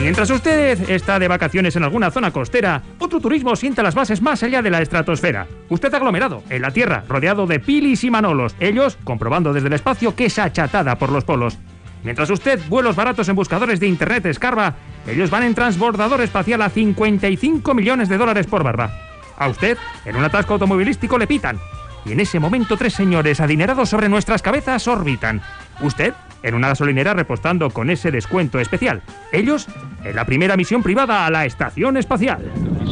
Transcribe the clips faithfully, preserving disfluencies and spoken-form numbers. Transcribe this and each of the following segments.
Mientras usted está de vacaciones en alguna zona costera, otro turismo sienta las bases más allá de la estratosfera. Usted aglomerado en la Tierra, rodeado de pilis y manolos, ellos comprobando desde el espacio que es achatada por los polos. Mientras usted vuelos baratos en buscadores de internet escarba, ellos van en transbordador espacial a cincuenta y cinco millones de dólares por barba. A usted, en un atasco automovilístico, le pitan. Y en ese momento tres señores adinerados sobre nuestras cabezas orbitan. Usted, en una gasolinera repostando con ese descuento especial. Ellos, en la primera misión privada a la estación espacial.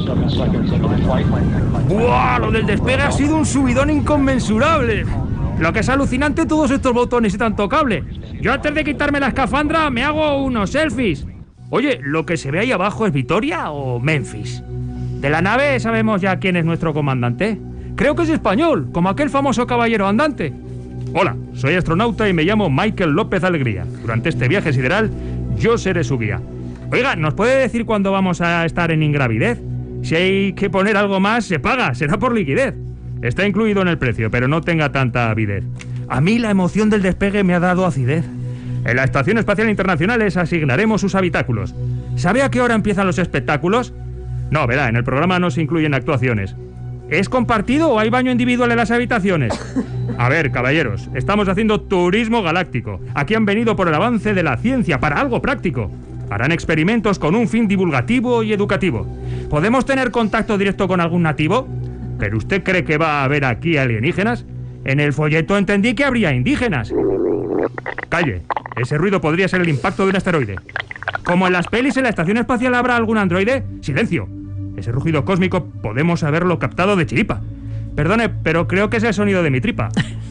¡Buah! Lo del despegue ha sido un subidón inconmensurable. Lo que es alucinante, todos estos botones y tanto cable. Yo antes de quitarme la escafandra me hago unos selfies. Oye, ¿lo que se ve ahí abajo es Vitoria o Memphis? De la nave sabemos ya quién es nuestro comandante. Creo que es español, como aquel famoso caballero andante. Hola, soy astronauta y me llamo Michael López Alegría. Durante este viaje sideral, yo seré su guía. Oiga, ¿nos puede decir cuándo vamos a estar en ingravidez? Si hay que poner algo más, se paga, será por liquidez. Está incluido en el precio, pero no tenga tanta avidez. A mí la emoción del despegue me ha dado acidez. En la Estación Espacial Internacional les asignaremos sus habitáculos. ¿Sabe a qué hora empiezan los espectáculos? No, verá, en el programa no se incluyen actuaciones. ¿Es compartido o hay baño individual en las habitaciones? A ver, caballeros, estamos haciendo turismo galáctico. Aquí han venido por el avance de la ciencia, para algo práctico. Harán experimentos con un fin divulgativo y educativo. ¿Podemos tener contacto directo con algún nativo? ¿Pero usted cree que va a haber aquí alienígenas? En el folleto entendí que habría indígenas. Calle, ese ruido podría ser el impacto de un asteroide. Como en las pelis en la estación espacial habrá algún androide, ¡silencio! Ese rugido cósmico podemos haberlo captado de chiripa. Perdone, pero creo que es el sonido de mi tripa.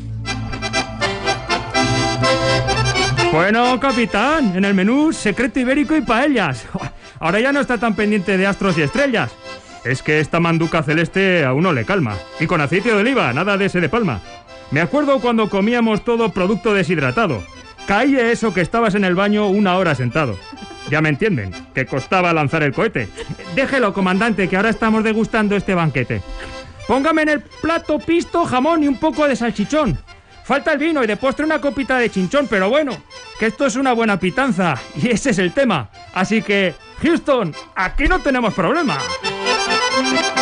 Bueno, capitán, en el menú secreto ibérico y paellas. Ahora ya no está tan pendiente de astros y estrellas. Es que esta manduca celeste a uno le calma. Y con aceite de oliva, nada de ese de palma. Me acuerdo cuando comíamos todo producto deshidratado. Caí de eso que estabas en el baño una hora sentado. Ya me entienden, que costaba lanzar el cohete. Déjelo, comandante, que ahora estamos degustando este banquete. Póngame en el plato pisto, jamón y un poco de salchichón. Falta el vino y de postre una copita de chinchón, pero bueno, que esto es una buena pitanza y ese es el tema. Así que, Houston, aquí no tenemos problema.